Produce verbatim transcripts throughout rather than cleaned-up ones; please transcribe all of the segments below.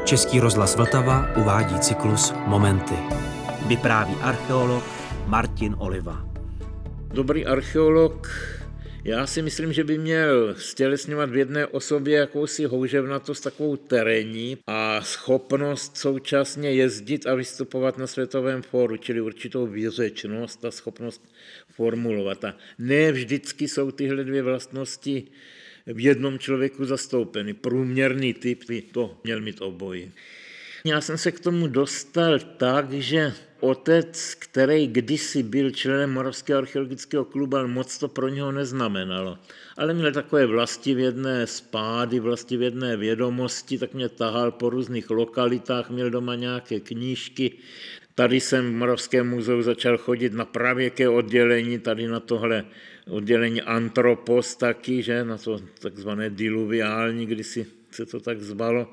Český rozhlas Vltava uvádí cyklus Momenty. Vypráví archeolog Martin Oliva. Dobrý archeolog, já si myslím, že by měl stělesňovat v jedné osobě jakousi houževnatost takovou terénní a schopnost současně jezdit a vystupovat na světovém fóru, čili určitou výřečnost a schopnost formulovat. A ne vždycky jsou tyhle dvě vlastnosti v jednom člověku zastoupeny. Průměrný typ by to měl mít obojí. Já jsem se k tomu dostal tak, že otec, který kdysi byl členem Moravského archeologického klubu, ale moc to pro něho neznamenalo. Ale měl takové vlastivědné spády, vlastivědné vědomosti, tak mě tahal po různých lokalitách, měl doma nějaké knížky. Tady jsem v Moravském muzeu začal chodit na pravěké oddělení, tady na tohle oddělení antropos taky, že, na to takzvané diluviální, kdysi se to tak zvalo.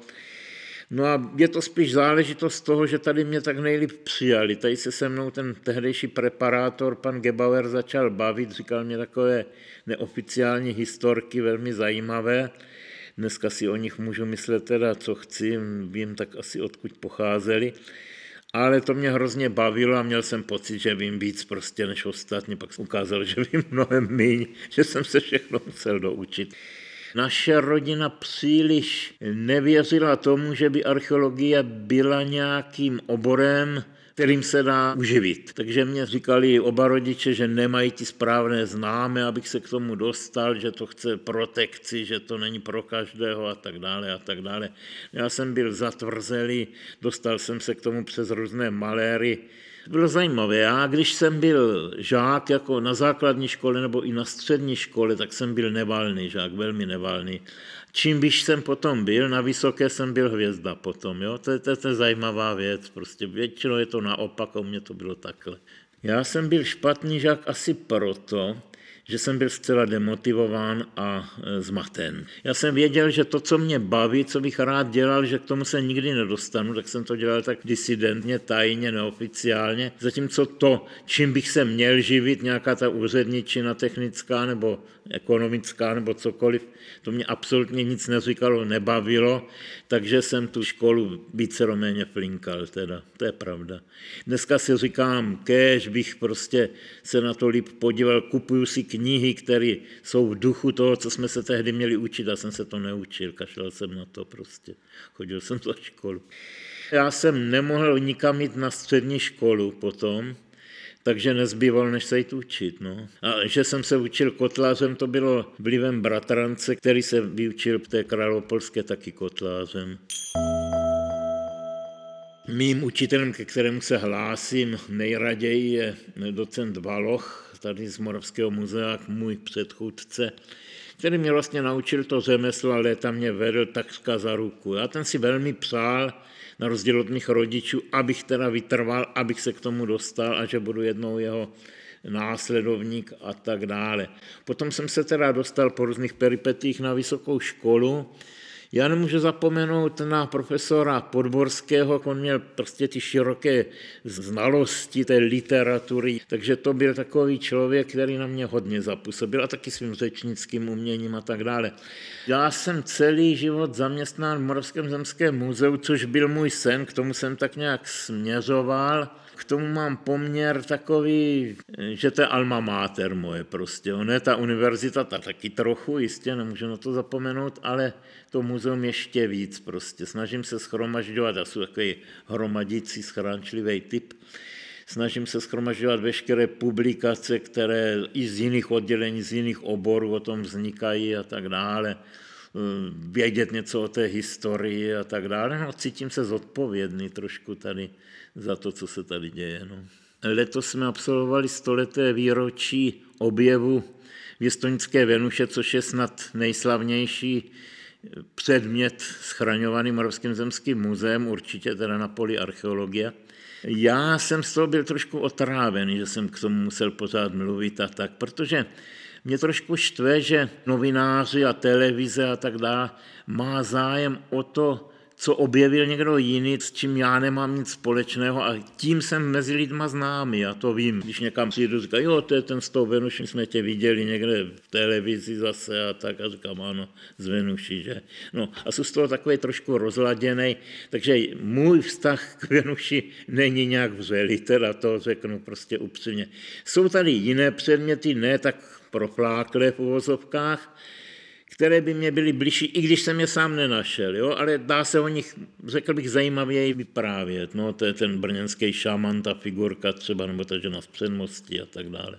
No a je to spíš záležitost toho, že tady mě tak nejlíp přijali. Tady se se mnou ten tehdejší preparátor, pan Gebauer, začal bavit, říkal mě takové neoficiální historky, velmi zajímavé. Dneska si o nich můžu myslet teda, co chci, vím tak asi odkud pocházeli. Ale to mě hrozně bavilo a měl jsem pocit, že vím víc prostě než ostatní. Pak jsem ukázal, že vím mnohem méně, že jsem se všechno musel doučit. Naše rodina příliš nevěřila tomu, že by archeologie byla nějakým oborem, kterým se dá uživit. Takže mě říkali oba rodiče, že nemají ti správné známé, abych se k tomu dostal, že to chce protekci, že to není pro každého a tak dále a tak dále. Já jsem byl zatvrzelý, dostal jsem se k tomu přes různé maléry. Bylo zajímavé. Já, když jsem byl žák jako na základní škole nebo i na střední škole, tak jsem byl nevalný žák, velmi nevalný. Čím bych jsem potom byl, na vysoké jsem byl hvězda potom. Jo? To, je, to, to je zajímavá věc. Prostě většinou je to naopak, a u mě to bylo takhle. Já jsem byl špatný žák asi proto, že jsem byl zcela demotivován a zmaten. Já jsem věděl, že to, co mě baví, co bych rád dělal, že k tomu se nikdy nedostanu, tak jsem to dělal tak disidentně, tajně, neoficiálně. Zatímco to, čím bych se měl živit, nějaká ta úředničina technická nebo ekonomická nebo cokoliv, to mě absolutně nic neříkalo, nebavilo, takže jsem tu školu víceméně flinkal, teda, to je pravda. Dneska si říkám, kéž bych prostě se na to líp podíval, kupuju si knihy, které jsou v duchu toho, co jsme se tehdy měli učit, já jsem se to neučil, kašlal jsem na to prostě, chodil jsem za školu. Já jsem nemohl nikam jít na střední školu potom, takže nezbývalo, než se jít učit. No. A že jsem se učil kotlářem, to bylo vlivem bratrance, který se vyučil v té královopolské taky kotlářem. Mým učitelem, ke kterému se hlásím nejraději, je docent Valoch, tady z Moravského muzea, můj předchůdce, který mě vlastně naučil to řemeslo, ale léta mě vedl takřka za ruku. Já ten si velmi přál, na rozdíl od mých rodičů, abych teda vytrval, abych se k tomu dostal a že budu jednou jeho následovník a tak dále. Potom jsem se teda dostal po různých peripetích na vysokou školu. Já nemůžu zapomenout na profesora Podborského, on měl prostě ty široké znalosti té literatury, takže to byl takový člověk, který na mě hodně zapůsobil a taky svým řečnickým uměním a tak dále. Já jsem celý život zaměstnán v Moravském zemském muzeu, což byl můj sen, k tomu jsem tak nějak směřoval. K tomu mám poměr takový, že to je alma mater moje prostě. Ono je ta univerzita ta taky trochu, jistě, nemůžu na to zapomenout, ale to muzeum ještě víc prostě. Snažím se shromažďovat, já jsem takový hromadící, schránčlivý typ, snažím se shromažďovat veškeré publikace, které i z jiných oddělení, z jiných oborů o tom vznikají a tak dále. Vědět něco o té historii a tak dále. No, cítím se zodpovědný trošku tady za to, co se tady děje. No. Letos jsme absolvovali stoleté výročí objevu Věstonické Venuše, což je snad nejslavnější předmět schraňovaný Moravským zemským muzeem, určitě teda na poli archeologie. Já jsem z toho byl trošku otrávený, že jsem k tomu musel pořád mluvit a tak, protože mě trošku štve, že novináři a televize a tak dále má zájem o to, co objevil někdo jiný, s čím já nemám nic společného a tím jsem mezi lidma známý, já to vím. Když někam přijdu, říkají, jo, to je ten z toho Venuši, jsme tě viděli někde v televizi zase a tak a říkám, ano, z Venuši, že? No a jsou z toho takový trošku rozladěnej, takže můj vztah k Venuši není nějak vřelý, teda to řeknu prostě upřímně. Jsou tady jiné předměty, ne tak profláklé v uvozovkách, které by mě byly bližší, i když jsem je sám nenašel, jo? Ale dá se o nich, řekl bych, zajímavěji vyprávět. No, to je ten brněnský šaman, ta figurka třeba, nebo ta žena z Předmostí a tak dále.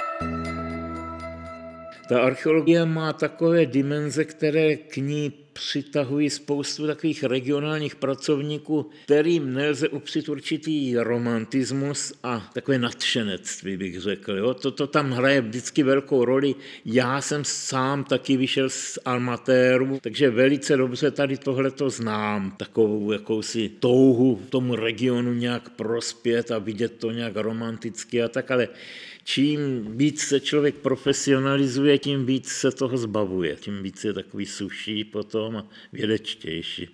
Ta archeologie má takové dimenze, které k ní přitahují spoustu takových regionálních pracovníků, kterým nelze upřít určitý romantismus a takové nadšenectví, bych řekl. Jo? Toto tam hraje vždycky velkou roli. Já jsem sám taky vyšel z amatéru, takže velice dobře tady tohleto znám. Takovou jakousi touhu tomu regionu nějak prospět a vidět to nějak romanticky a tak, ale čím víc se člověk profesionalizuje, tím víc se toho zbavuje, tím víc je takový suší potom a vědečtější.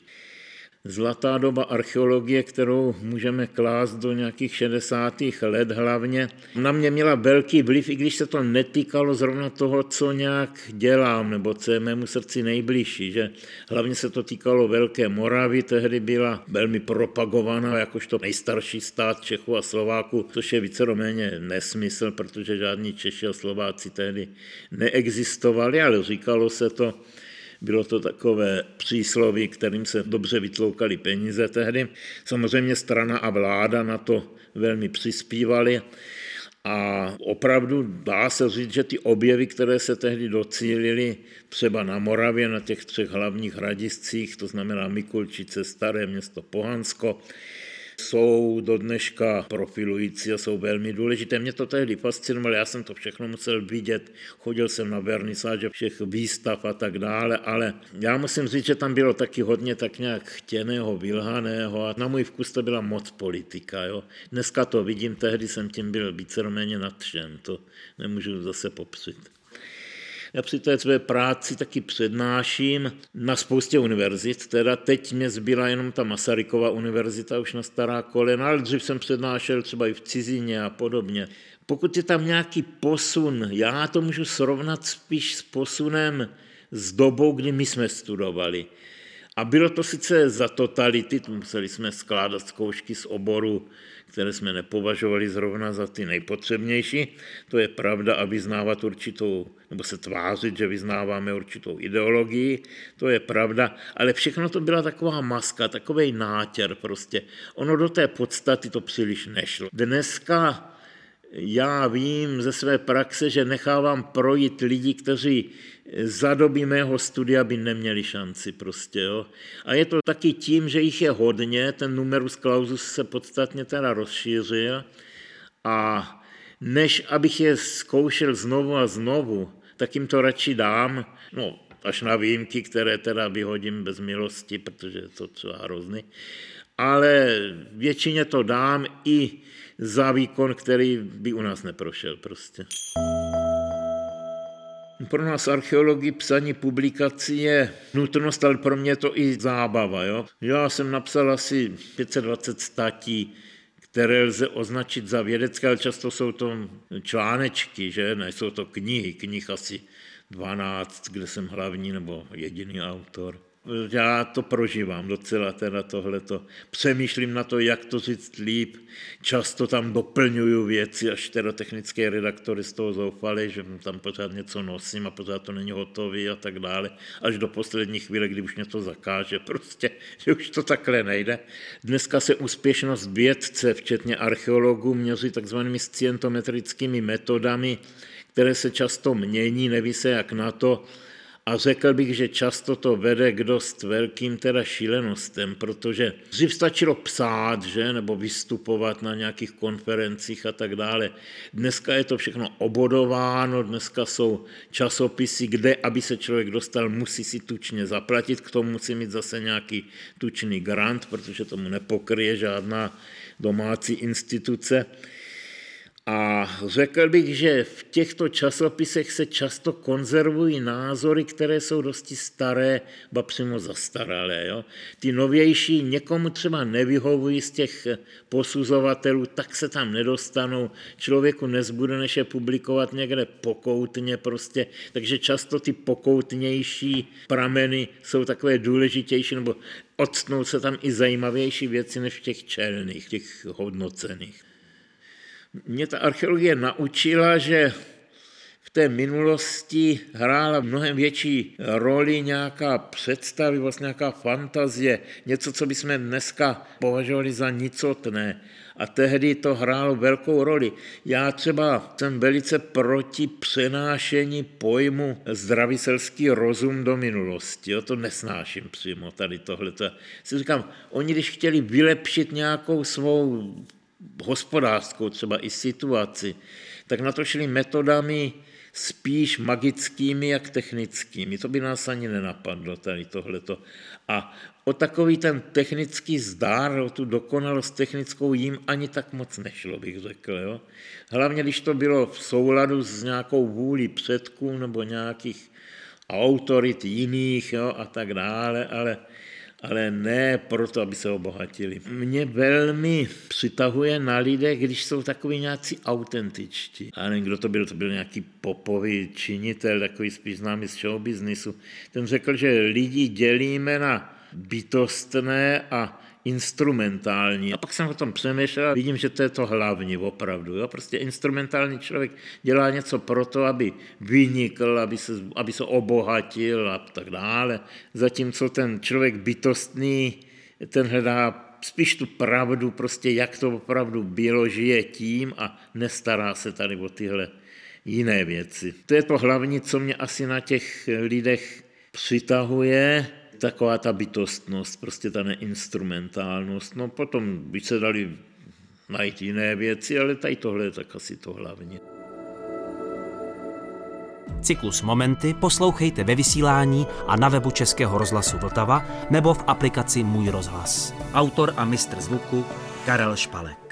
Zlatá doba archeologie, kterou můžeme klást do nějakých šedesátých let hlavně, na mě měla velký vliv, i když se to netýkalo zrovna toho, co nějak dělám, nebo co je mému srdci nejbližší, že hlavně se to týkalo Velké Moravy, tehdy byla velmi propagovaná jakožto nejstarší stát Čechů a Slováků, což je víceméně nesmysl, protože žádní Češi a Slováci tehdy neexistovali, ale říkalo se to. Bylo to takové přísloví, kterým se dobře vytloukali peníze tehdy. Samozřejmě strana a vláda na to velmi přispívali a opravdu dá se říct, že ty objevy, které se tehdy docílily třeba na Moravě, na těch třech hlavních hradiscích, to znamená Mikulčice, Staré Město, Pohansko, jsou do dneška profilující a jsou velmi důležité. Mě to tehdy fascinovalo, já jsem to všechno musel vidět, chodil jsem na vernisáže všech výstav a tak dále, ale já musím říct, že tam bylo taky hodně tak nějak chtěného, vylhaného a na můj vkus to byla moc politika. Jo. Dneska to vidím, tehdy jsem tím byl víceméně nadšen, to nemůžu zase popřít. Já při té své práci taky přednáším na spoustě univerzit, teda teď mě zbyla jenom ta Masarykova univerzita už na stará kolena, ale dřív jsem přednášel třeba i v cizině a podobně. Pokud je tam nějaký posun, já to můžu srovnat spíš s posunem s dobou, kdy my jsme studovali. A bylo to sice za totality, museli jsme skládat zkoušky z oboru, které jsme nepovažovali zrovna za ty nejpotřebnější. To je pravda a vyznávat určitou, nebo se tvářit, že vyznáváme určitou ideologii, to je pravda, ale všechno to byla taková maska, takovej nátěr prostě. Ono do té podstaty to příliš nešlo. Dneska já vím ze své praxe, že nechávám projít lidi, kteří za doby mého studia by neměli šanci prostě. Jo. A je to taky tím, že jich je hodně, ten numerus clausus se podstatně teda rozšířil a než abych je zkoušel znovu a znovu, tak jim to radši dám, no až na výjimky, které teda vyhodím bez milosti, protože je to třeba hrozný, ale většině to dám i za výkon, který by u nás neprošel prostě. Pro nás archeologii psaní publikací je nutnost, ale pro mě je to i zábava. Jo? Já jsem napsal asi pět set dvacet statí, které lze označit za vědecké, ale často jsou to článečky, že? Ne, jsou to knihy, knih asi dvanáct, kde jsem hlavní nebo jediný autor. Já to prožívám docela teda tohleto. Přemýšlím na to, jak to říct líp. Často tam doplňuju věci, až teda technické redaktory z toho zoufali, že tam pořád něco nosím a pořád to není hotový a tak dále. Až do poslední chvíle, kdy už mě to zakáže, prostě, že už to takhle nejde. Dneska se úspěšnost vědce, včetně archeologů, měří takzvanými scientometrickými metodami, které se často mění, neví se jak na to. A řekl bych, že často to vede k dost velkým teda šílenostem, protože dřív stačilo psát, že, nebo vystupovat na nějakých konferencích a tak dále. Dneska je to všechno obodováno, dneska jsou časopisy, kde, aby se člověk dostal, musí si tučně zaplatit, k tomu musí mít zase nějaký tučný grant, protože tomu nepokryje žádná domácí instituce. A řekl bych, že v těchto časopisech se často konzervují názory, které jsou dosti staré, ba přímo zastaralé. Jo? Ty novější někomu třeba nevyhovují z těch posuzovatelů, tak se tam nedostanou. Člověku nezbude, než je publikovat někde pokoutně prostě. Takže často ty pokoutnější prameny jsou takové důležitější, nebo odstnou se tam i zajímavější věci než v těch čelných, těch hodnocených. Mě ta archeologie naučila, že v té minulosti hrála mnohem větší roli nějaká představivost, nějaká fantazie, něco, co bychom dneska považovali za nicotné. A tehdy to hrálo velkou roli. Já třeba jsem velice proti přenášení pojmu zdravý selský rozum do minulosti. Jo, to nesnáším přímo tady tohleto. Si říkám, oni když chtěli vylepšit nějakou svou hospodářskou třeba i situaci, tak na to šli metodami spíš magickými jak technickými. To by nás ani nenapadlo tady tohleto. A o takový ten technický zdár, o tu dokonalost technickou jim ani tak moc nešlo, bych řekl. Jo? Hlavně, když to bylo v souladu s nějakou vůlí předků nebo nějakých autorit jiných, jo, a tak dále, ale ale ne proto, aby se obohatili. Mě velmi přitahuje na lidech, když jsou takový nějací autentičtí. A nevím, kdo to byl, to byl nějaký popový činitel, takový spíš známý z showbiznisu. Ten řekl, že lidi dělíme na bytostné a instrumentální. A pak jsem o tom přemýšlel a vidím, že to je to hlavní opravdu. Jo? Prostě instrumentální člověk dělá něco proto, aby vynikl, aby se, aby se obohatil a tak dále. Zatímco ten člověk bytostný, ten hledá spíš tu pravdu, prostě jak to opravdu bylo, žije tím a nestará se tady o tyhle jiné věci. To je to hlavní, co mě asi na těch lidech přitahuje, taková ta bytostnost, prostě ta neinstrumentálnost. No potom by se dali najít jiné věci, ale tady tohle je tak asi to hlavní. Cyklus Momenty poslouchejte ve vysílání a na webu Českého rozhlasu Vltava nebo v aplikaci Můj rozhlas. Autor a mistr zvuku Karel Špalek.